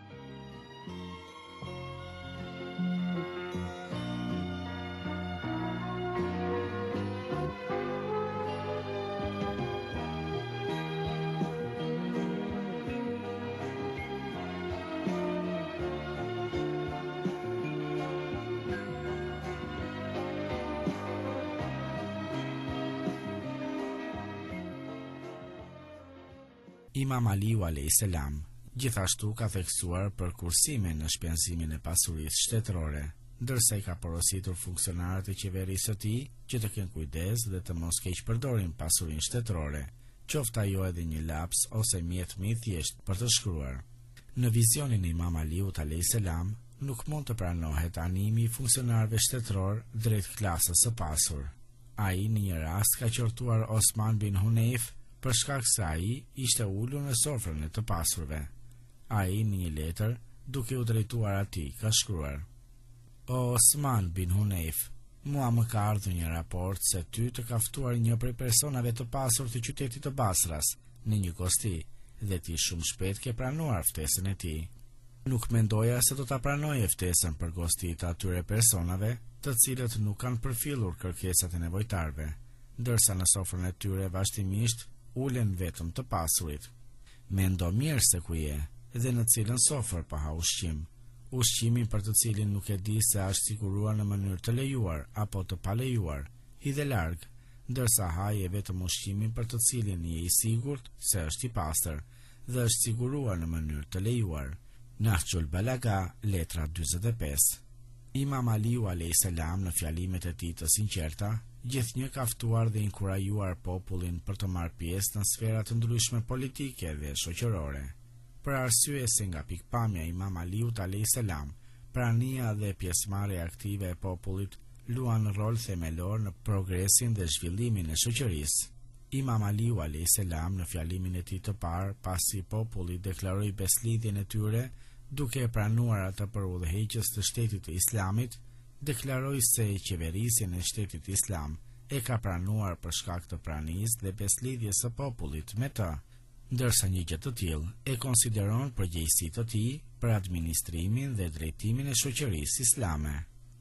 Imam Aliu a.s. gjithashtu ka theksuar për kursime në shpenzimin e pasurisë shtetërore, ndërsa i ka porositur funksionarët e qeverisë së tij që të kenë kujdes dhe të mos keq përdorin pasurinë shtetërore, qoftë ajo edhe një laps ose mjet më i thjeshtë për të shkruar. Në vizionin e Imam Aliut a.s. nuk mund të pranohet animi i funksionarëve shtetëror drejt klasës së pasur. Ai në një rast ka qortuar Osman bin Hunayf për shkak se ai ishte ulur në sofrën e të pasurve. Ai në një letër, duke u drejtuar atij, ka shkruar: O Osman bin Hunayf, mua më ka ardhur një raport se ty të ka ftuar një prej personave të pasur të qytetit të Basras në një kosti dhe ti shumë shpejt ke pranuar ftesën e tij. Nuk mendoja se do ta pranoje ftesën për gostit të atyre personave të cilët nuk kanë përfillur kërkesat e nevojtarve, ndërsa në sofrën e tyre vazhdimisht ulen vetëm të pasurit. Mendo mirë se ku je dhe në cilën sofër pa ha ushqim. Ushqimin për të cilin nuk e di se është siguruar në mënyrë të lejuar apo të palejuar, hidhe larg, ndërsa haje vetëm ushqimin për të cilin je i sigurt se është i pastër dhe është siguruar në mënyrë të lejuar. Nahjul Balaga, letra 45. Imam Aliu a.s. në fjalimet e tij të sinqerta, gjithnjë ka ftuar dhe inkurajuar popullin për të marrë pjesë në sfera të ndryshme politike dhe shoqërore. Për arsye se nga pikpamja e Imam Aliut a.s., prania dhe pjesëmarrja aktive e popullit luan rol themelor në progresin dhe zhvillimin e shoqërisë. Imam Aliu a.s. në fjalimin e tij të parë, pasi populli deklaroi beslidhjen e tyre, duke e pranuar atë për udhëheqës të shtetit të Islamit, deklaroi se qeverisjen e shtetit Islam e ka pranuar për shkak të pranisë dhe beslidhjes së popullit me të, ndërsa një gjë të tillë e konsideron përgjegjësitë të tij për administrimin dhe drejtimin e shoqërisë islame.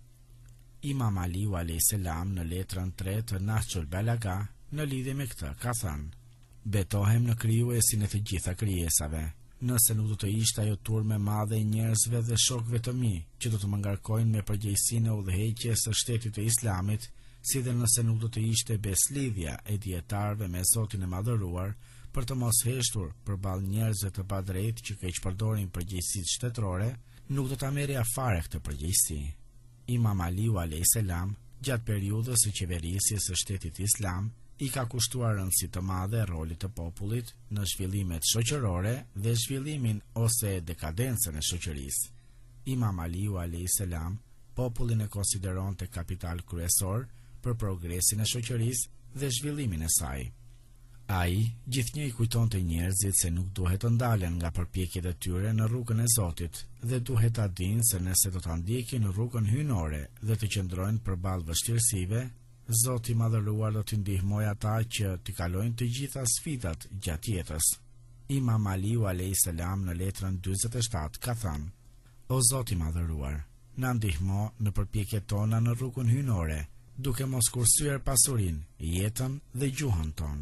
Imam Aliu a.s. në letrën 3 të Nahjul Balaga në lidhje me këtë ka thënë: Betohem në krijuesin e të gjitha krijesave. Nëse nuk do të ishte ajo turme e madhe e njerëzve dhe shokëve të mi që do të më ngarkojnë me përgjegjësinë e udhëheqjes së shtetit të Islamit, si dhe nëse nuk do të ishte beslidhja e dietarëve me Zotin e Madhëruar për të mos heshtur përballë njerëzve të padrejtë që keq përdorin përgjegjësitë shtetërore, nuk do ta merrja fare këtë përgjegjësi. Imam Aliu a.s. gjatë periudhës së qeverisjes së shtetit Islam i ka kushtuar rëndësi të madhe rolit të popullit në zhvillimet shoqërore dhe zhvillimin ose dekadencën e shoqërisë. Imam Aliu a.s. popullin e konsideronte kapital kryesor për progresin e shoqërisë dhe zhvillimin e saj. Ai gjithnjë i kujtonte njerëzit se nuk duhet të ndalen nga përpjekjet e tyre në rrugën e Zotit dhe duhet ta dinë se nëse do ta ndjekin në rrugën hyjnore dhe të qëndrojnë përballë vështirësive, Zoti i Madhëruar do t'i ndihmojë ata që t'i kalojnë të gjitha sfidat gjatë jetës. Imam Aliu a.s. në letrën 47 ka thënë: O Zoti i Madhëruar, na ndihmo në përpjekjet tona në rrugën hyjnore, duke mos kursyer pasurinë, jetën dhe gjuhën tonë.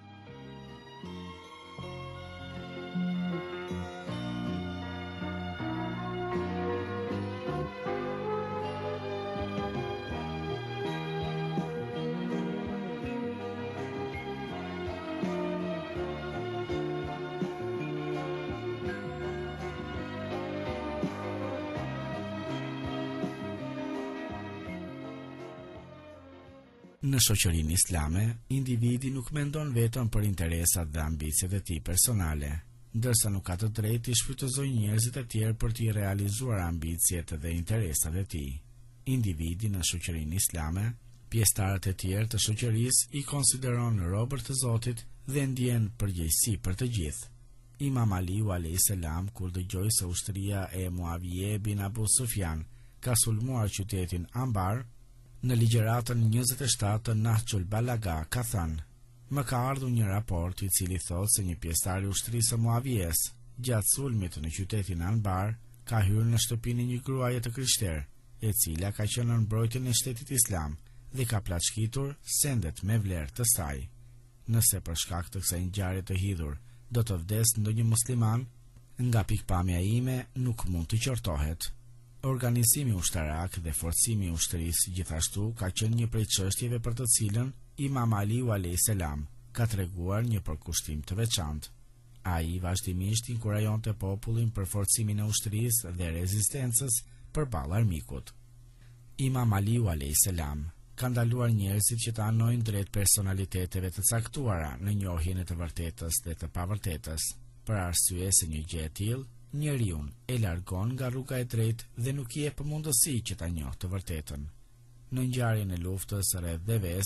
Në shoqërinë islame, individi nuk mendon vetëm për interesat dhe ambicjet e tij personale, ndërsa nuk ka të drejtë të shfrytëzojë njerëzit e tjerë për t'i realizuar ambicjet dhe interesat e tij. Individi në shoqërinë islame, pjesëtarët e tjerë të shoqërisë i konsideron robër të Zotit dhe ndjen përgjegjësi për të gjithë. Imam Aliu a.s. kur dëgjoi se ushtria e Muavije bin Abu Sufjan ka sulmuar qytetin Anbar, në ligjëratën 27 të Nahjul Balaga ka thënë: Më ka ardhur një raport i cili thotë se një pjesëtar i ushtrisë së Muavijes, gjatë sulmit në qytetin Anbar, ka hyrë në shtëpinë e një gruaje të krishterë, e cila ka qenë në mbrojtjen e shtetit Islam dhe ka plaçkitur sendet me vlerë të saj. Nëse për shkak të kësaj ngjarje të hidhur do të vdes ndonjë musliman, nga pikpamja ime nuk mund të qortohet. Organizimi ushtarak dhe forcimi i ushtrisë gjithashtu ka qenë një prej çështjeve për të cilën Imam Aliu a.s. ka treguar një përkushtim të veçantë. Ai vazhdimisht inkurajonte popullin për forcimin e ushtrisë dhe rezistencës përballë armikut. Imam Aliu a.s. ka ndaluar njerëzit që të anojnë drejt personaliteteve të caktuara në njohjen e të vërtetës dhe të pavërtetës, për arsye se një gjë e tillë njeriun e largon nga rruga e drejtë dhe nuk i jep mundësi që ta njohë të vërtetën. Në ngjarjen e luftës rreth Deves,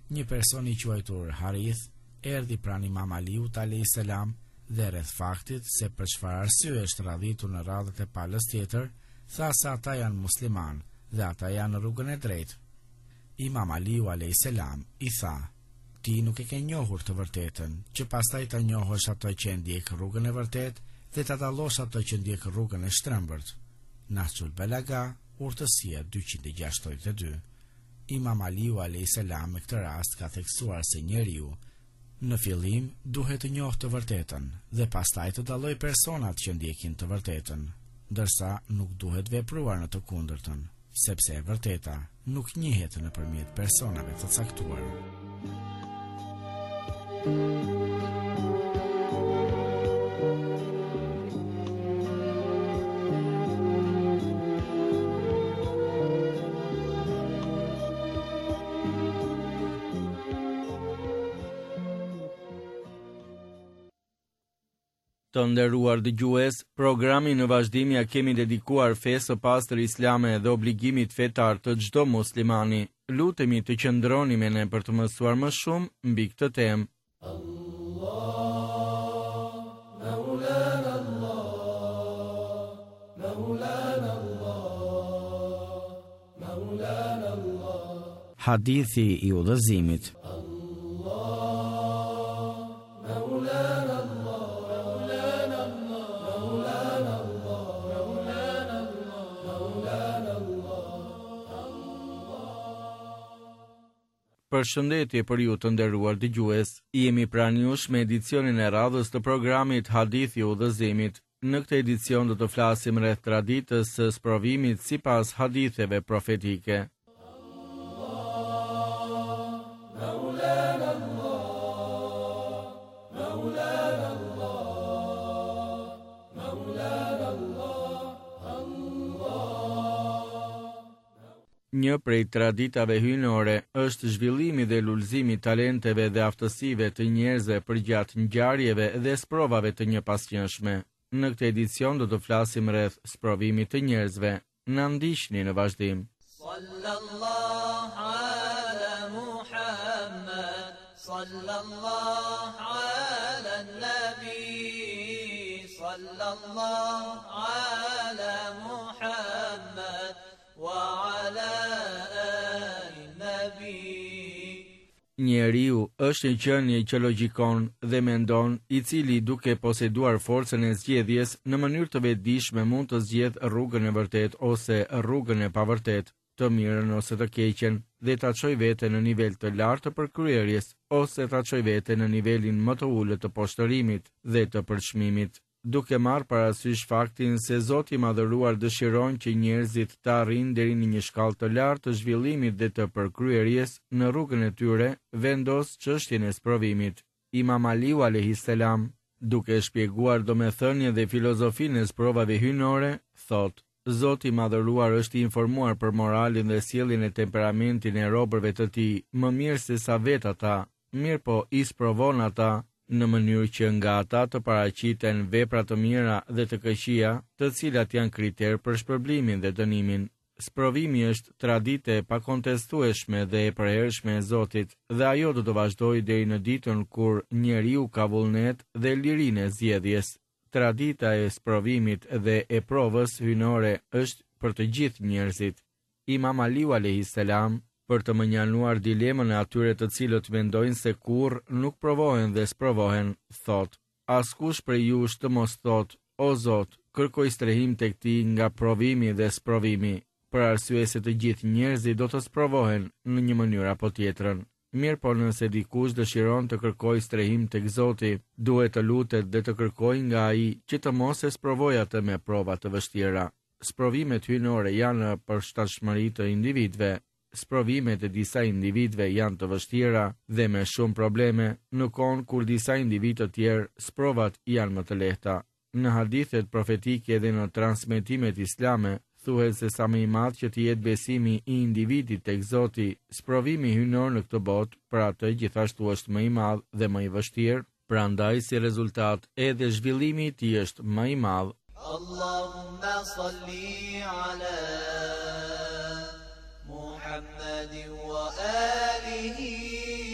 një person i quajtur Harith erdhi pranë Imam Aliut alayhis salam dhe rreth faktit se për çfarë arsye është radhitur në radhët e palës tjetër, tha se ata janë musliman dhe ata janë në rrugën e drejtë. Imam Aliu alayhis salam i tha: ti nuk e ke njohur të vërtetën, që pastaj ta njohësh ato që ndjek rrugën e vërtetë dhe ta dallosh ato që ndjek rrugën e shtrembërt. Nahjul Balaga, urtësia 262. Imam Aliu alayhis salam në këtë rast ka theksuar se njeriu në fillim duhet të njohë të vërtetën dhe pastaj të dalloj personat që ndjekin të vërtetën, ndërsa nuk duhet vepruar në të kundërtën, sepse e vërteta nuk njihet nëpërmjet personave të caktuar. Të nderuar dëgjues, programi në vazhdim ja kemi dedikuar fesë së pastër islame dhe obligimit fetar të çdo muslimani. Lutemi të qëndroni me ne për të mësuar më shumë mbi këtë temë. Hadithi i udhëzimit. Përshëndetje për ju të nderuar dëgjues. Jemi pranë jush me edicionin e radhës të programit Hadithi i udhëzimit. Në këtë edicion do të flasim rreth traditës së sprovimit sipas haditheve profetike. Një prej traditave hyjnore është zhvillimi dhe lullëzimi i talenteve dhe aftësive të njerëzve përgjatë ngjarjeve dhe sprovave të njëpasqyrshme. Në këtë edicion do të flasim rreth sprovimit të njerëzve. Na ndiqni në vazhdim. Sallallahu ala Muhammad, sallallahu ala nabi, sallallahu ala Muhammad wa ala ali nabi. Njeriu është një qenie që logjikon dhe mendon, i cili duke poseduar forcën e zgjedhjes në mënyrë të vetëdijshme mund të zgjedhë rrugën e vërtetë ose rrugën e pavërtetë, të mirën ose të keqen, dhe ta çojë veten në nivel të lartë të përkryerjes ose ta çojë veten në nivelin më të ulët të poshtërimit dhe të përçmimit, duke marrë parasysh faktin se Zoti i Madhëruar dëshiron që njerëzit të arrijnë deri në një shkallë të lartë të zhvillimit dhe të përkryerjes në rrugën e tyre, vendos çështjen e sprovimit. Imam Aliu alayhis salam, duke shpjeguar domethënien dhe filozofinë e sprovave hyjnore, thotë: Zoti i Madhëruar është i informuar për moralin dhe sjelljen e temperamentin e robërve të tij, më mirë se sa vetë ata, mirë po i sprovon ata në mënyrë që nga ata të paraqiten vepra të mira dhe të këqija, të cilat janë kriter për shpërblimin dhe dënimin. Sprovimi është traditë e pakontestueshme dhe e përhershme e Zotit, dhe ajo do të vazhdojë deri në ditën kur njeriu ka vullnet dhe lirinë e zgjedhjes. Tradita e sprovimit dhe e provës hyjnore është për të gjithë njerëzit. Imam Aliu alayhis salam, për të menjanuar dilemën e atyre të cilët mendojnë se kurrë nuk provohen dhe sprovohen, thot: askush prej jush të mos thot: o Zot, kërkoj strehim tek ti nga provimi dhe sprovimi, për arsye se të gjithë njerëzit do të sprovohen në një mënyrë apo tjetrën. Mirë po nëse dikush dëshiron të kërkoj strehim tek Zoti, duhet të lutet dhe të kërkoj nga ai që të mos e sprovojë atë me prova të vështira. Sprovimet hyjnore janë në përshtatshmëri të individëve. Sprovimet e disa individëve janë të vështira dhe me shumë probleme, në kohën kur disa individë të tjerë sprovat janë më të lehta. Në hadithet profetike dhe në transmetimet islame, thuhet se sa më i madh që të jetë besimi i individit tek Zoti, sprovimi hyjnor në këtë botë për atë gjithashtu është më i madh dhe më i vështirë, prandaj si rezultat edhe zhvillimi i tij është më i madh. Allahumma salli ala Muhammadin wa alihi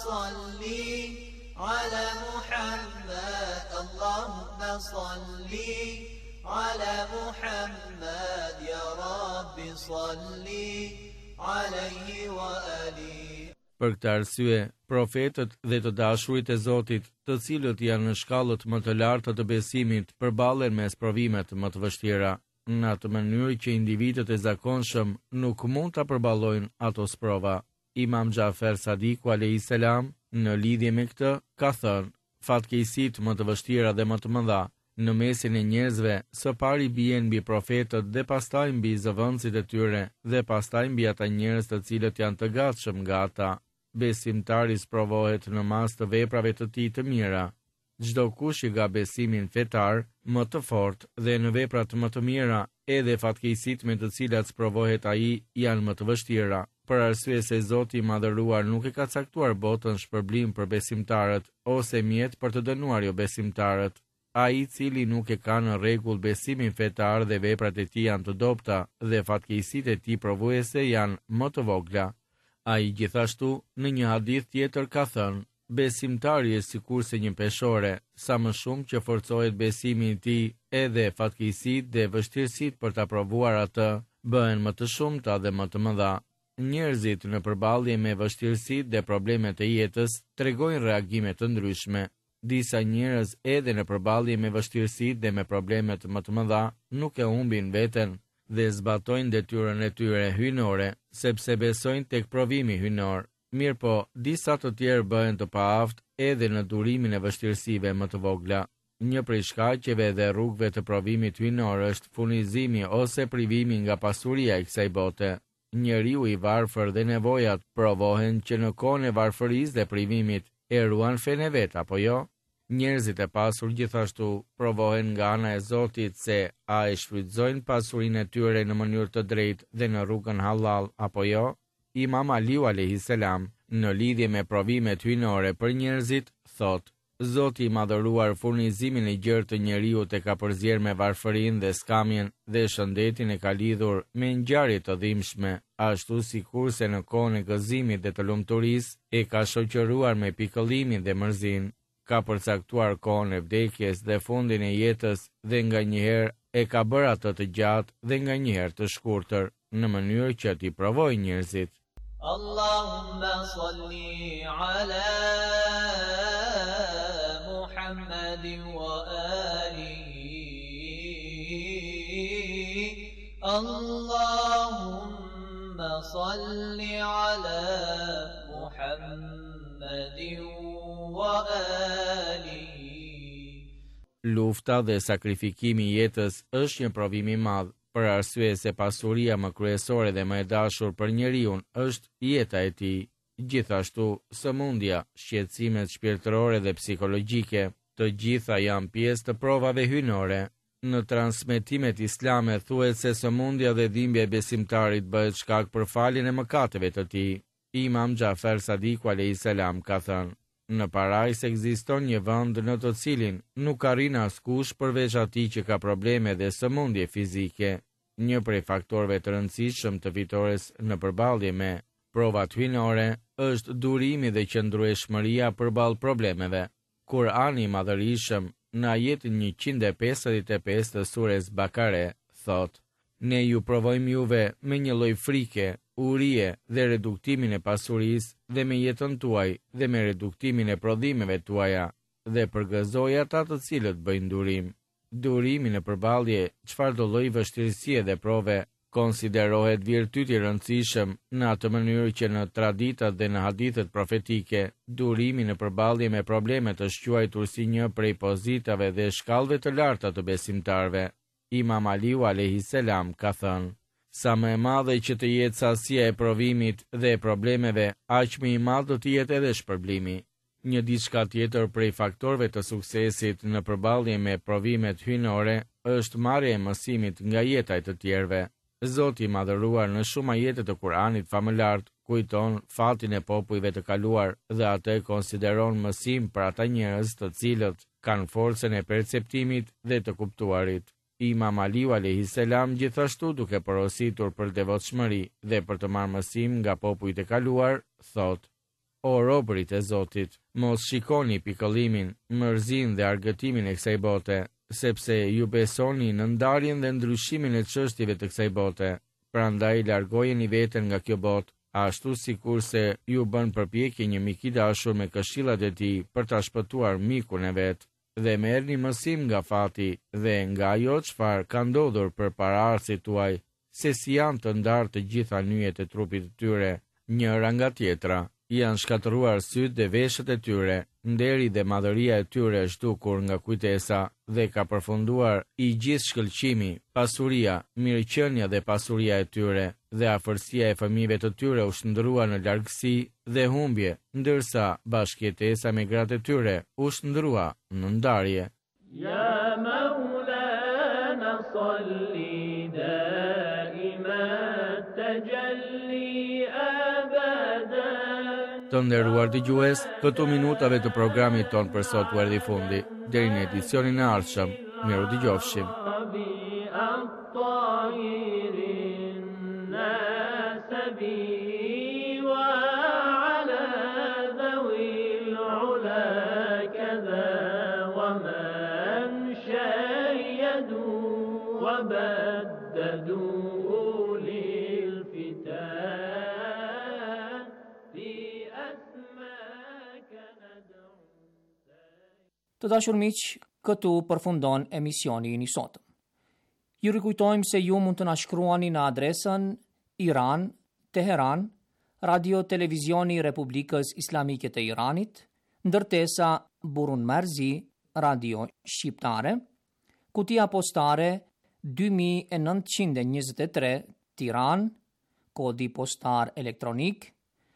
صل على محمد اللهم صل على محمد يا رب صل عليه وآله. Për këtë arsye, profetët dhe të dashurit e Zotit, të cilët janë në shkallët më të larta të besimit, përballen me provimet më të vështira, në atë mënyrë që individët e zakonshëm nuk mund ta përballojnë ato sprova. Imam Jafer Sadiku alayhis salam në lidhje me këtë ka thënë: fatkeqësitë më të vështira dhe më të mëdha në mesin e njerëzve së pari bien mbi profetët dhe pastaj mbi zëvendësit e tyre dhe pastaj mbi ata njerëz të cilët janë të gatshëm nga ata. Besimtari sprovohet në mas të veprave të tij të mira. Çdo kush i ka besimin fetar më të fortë dhe në veprat më të mira, edhe fatkeqësitë me të cilat sprovohet ai janë më të vështira. Për arsye se Zoti i Madhëruar nuk e ka caktuar botën shpërblim për besimtarët ose mjet për të dënuar jo besimtarët. Ai i cili nuk e ka në rregull besimin fetar dhe veprat e tij janë të dobta dhe fatkeqësitë e tij provuese janë më të vogla. Ai gjithashtu në një hadith tjetër ka thënë: besimtari është sikurse një peshore, sa më shumë që forcohet besimi i tij, edhe fatkeqësitë dhe vështirësitë për ta provuar atë bëhen më të shumta dhe më të mëdha. Njerëzit në përballje me vështirësitë dhe problemet e jetës tregojnë reagime të ndryshme. Disa njerëz edhe në përballje me vështirësitë dhe me problemet më të mëdha nuk e humbin veten dhe zbatojnë detyrën e tyre hyjnore, sepse besojnë tek provimi hyjnor. Mirëpo, disa të tjerë bëhen të paaftë edhe në durimin e vështirësive më të vogla. Një prej shkaqeve dhe rrugëve të provimit hyjnor është furnizimi ose privimi nga pasuria e kësaj bote. Njeriu i varfër dhe nevojat provohen që në kohën e varfërisë dhe privimit e ruan fen e vet apo jo? Njerëzit e pasur gjithashtu provohen nga ana e Zotit se a e shfrytëzojnë pasurinë e tyre në mënyrë të drejtë dhe në rrugën halal apo jo? Imam Aliu alayhis salam në lidhje me provimet hyjnore për njerëzit thotë: Zoti i Madhëruar furnizimin e gjerë të njeriut e ka përzierë me varfërinë dhe skamjen dhe shëndetin e ka lidhur me ngjarje të dhimbshme, ashtu sikurse në kohën e gëzimit dhe të lumturisë e ka shoqëruar me pikëllimin dhe mërzinë. Ka përcaktuar kohën e vdekjes dhe fundin e jetës dhe nganjëherë e ka bërë atë të gjatë dhe nganjëherë të shkurtër, në mënyrë që t'i provojë njerëzit. Allahumma salli ala Muhammadin wa alihi. Allahumma salli ala Muhammadin wa alihi. Lufta dhe sakrifikimi i jetës është një provim i madh, për arsye se pasuria më kryesore dhe më e dashur për njeriu është jeta e tij. Gjithashtu, sëmundja, shqetësimet shpirtërore dhe psikologjike, të gjitha janë pjesë të provave hyjnore. Në transmetimet islame thuhet se sëmundja dhe dhimbja e besimtarit bëhet shkak për faljen e mëkateve të tij. Imam Jafer Sadiku alayhis salam ka thënë: në parajs ekziston një vend në të cilin nuk arrin askush përveç atij që ka probleme dhe sëmundje fizike. Një prej faktorëve të rëndësishëm të fitores në përballje me provat hyjnore është durimi dhe qëndrueshmëria përballë problemeve. Kurani i Madhërisëm në ajetin 155 të sures Bakare thotë: ne ju provojmë juve me një lloj frike, urie dhe reduktimin e pasurisë dhe me jetën tuaj dhe me reduktimin e prodhimeve tuaja dhe përgëzoj ata të cilët bëjnë durim. Durimi në përballje çfarëdo lloji vështirësie dhe prove konsiderohet virtyti i rëndësishëm në atë mënyrë që në traditat dhe në hadithet profetike, durimi në përballje me problemet është quajtur si një prej pozitave dhe shkallëve të larta të besimtarëve. Imam Aliu alayhis salam ka thënë: sa më e madhe që të jetë sasia e provimit dhe e problemeve, aq më i madh do të jetë edhe shpërblimi. Një diçka tjetër prej faktorëve të suksesit në përballje me provimet hyjnore është marrja e mësimit nga jeta e të tjerëve. Zoti i Madhëruar në shumë ajete të Kuranit famëlart kujton fatin e popujve të kaluar dhe atë e konsideron mësim për ata njerëz të cilët kanë forcën e perceptimit dhe të kuptuarit. Imam Aliu alayhis salam gjithashtu duke porositur për devotshmëri dhe për të marrë mësim nga popujt e kaluar, thotë: O robërit e Zotit, mos shikoni pikëllimin, mërzin dhe argëtimin e kësaj bote, sepse ju besoni në ndarjen dhe ndryshimin e çështjeve të kësaj bote. Prandaj largojeni veten nga kjo botë, ashtu sikurse ju bën përpjekje një mik i dashur me këshillat e tij për ta shpëtuar mikun e vet, dhe merrni mësim nga fati dhe nga ajo çfarë ka ndodhur për paraardhësit tuaj, se si janë të ndarë të gjitha nyjet e trupit të tyre, njëra nga tjetra. Janë shkatëruar sytë dhe veshët e tyre, nderi dhe madhëria e tyre është dukur nga kujtesa dhe ka përfunduar i gjithë shkëlqimi, pasuria, mirëqenia dhe pasuria e tyre, dhe afërsia e fëmijëve të tyre u shndrua në largësi dhe humbje, ndërsa bashkëjetesa me gratë e tyre u shndrua në ndarje. Ya Maulana salli daiman tajalli abada. Të nderuar dëgjues, këto minutave të programit ton për sot u erdhi fundi. Deri në edicionin e ardhshëm, miru dëgjofshim. Të dashur miq, këtu përfundon emisioni i sotëm. Ju rikujtojmë se ju mund të na shkruani në adresën Iran, Teheran, Radio Televizioni Republikës Islamike të Iranit, ndërtesa Burun Merzi, Radio Shqiptare, kutia postare 2923 Tiran, kodi postar elektronik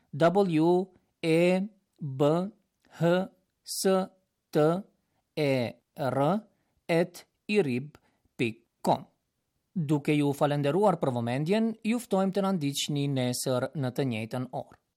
WEBHSTER@irib.com. Duke ju falenderuar për vëmendjen, ju ftojmë të na ndiqni nesër në të njëjtën orë.